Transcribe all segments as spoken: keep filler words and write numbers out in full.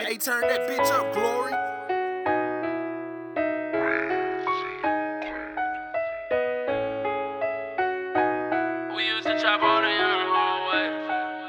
Hey, turn that bitch up, Glory. We used to chop all day in them hallways.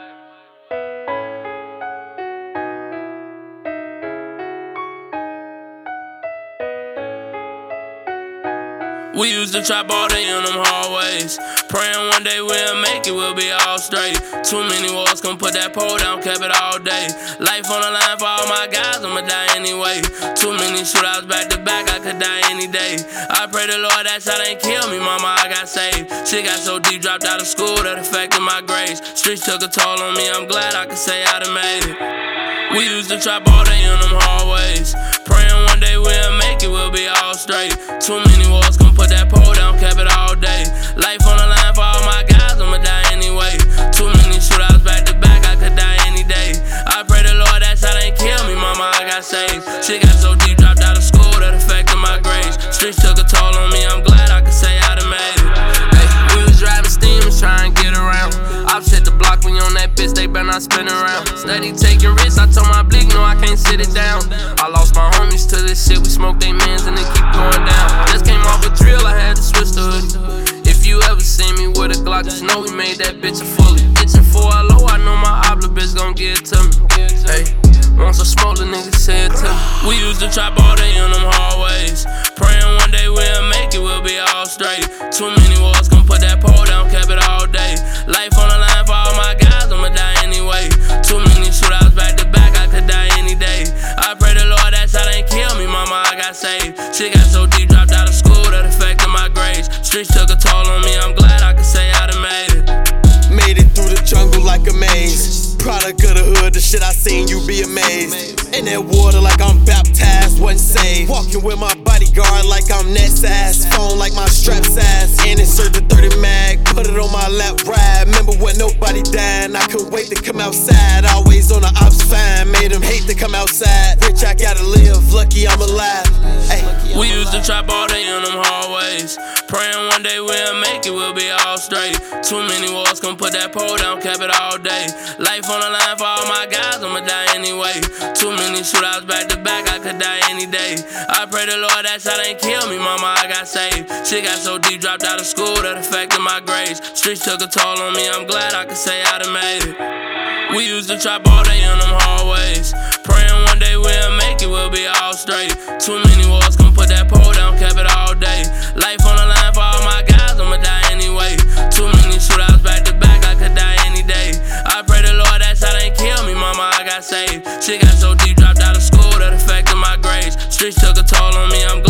We used to chop all day in them hallways. Praying one day we'll make it, we'll be all straight. Too many wars, come put that pole down, kept it all day. Life on the line for all my guys, I'ma die anyway. Too many shootouts back to back, I could die any day. I pray the Lord that shot ain't kill me, mama, I got saved. Shit got so deep, dropped out of school, that affected my grades. Streets took a toll on me, I'm glad I could say I done made it. We used to chop all day in them hallways. Praying one day we'll make it, we'll be all straight. Too many wars, come put that pole down, kept it all day. Life on the line for all my guys, I'ma die anyway. Too many shootouts back to back, I could die any day. I pray the Lord that shot ain't kill me, mama, I got saved. Shit got so deep, dropped out of school, that affected my grades. Streets took a toll on me, I'm glad I could say I done made it. Hey, we was driving steamers, trying to get around. Ops hit the block, we on that bitch, they better not spin around. Steady taking risks, I told my blick, no, I can't sit it down. I lost my homies to this shit, we smoke they mans and they keep going down. Just came off a drill, I had to switch the hoodie. If you ever see me with a Glock, just know we made that bitch a fully. Itching for a low, I know my obla bitch gon' give it to me. Hey, once I smoke, the nigga said to me. We used to chop all day in them hallways. Praying one day we'll make it, we'll be all straight. Too many wars, come put that pole down, kept it all day. Life on the line for all my guys, I'ma die anyway. Too many shootouts back to back, I could die any day. I pray the Lord that shot ain't kill me, mama, I got saved. Shit got so deep, dropped out of school, that affected my grades. Streets took a toll on me, I'm glad I could say I done made it. Made it through the jungle like a maze. Product of the hood, the shit I seen, you be amazed. In that water like I'm baptized, wasn't saved. Walking with my bodyguard like I'm Ness ass. Phone like my strap's ass. And insert the thirty mag, put it on my lap, ride. Remember when nobody died, I couldn't wait to come outside. Always on the ops fine, made them hate to come outside. Rich, I gotta live, lucky I'm alive. Ay. We used to chop all day in them hallways. Praying one day we'll make it, we'll be all straight. Too many wars, come put that pole down, kept it all day. Life on the line for all my guys, I'ma die anyway. Too many shootouts back to back, I could die any day. I pray the Lord that shot ain't kill me, mama, I got saved. Shit got so deep, dropped out of school, that affected my grades. Streets took a toll on me, I'm glad I could say I done made it. We used to chop all day in them hallways. Praying one day we'll make it, we'll be all straight. Too many wars, come put that pole down, kept it all day. Life on the line for all my guys, I'ma die anyway. Too many shootouts back to back, I could die any day. I pray the Lord that shot ain't kill me, mama, I got saved. Shit got so deep, dropped out of school, that affected my grades. Streets took a toll on me, I'm glad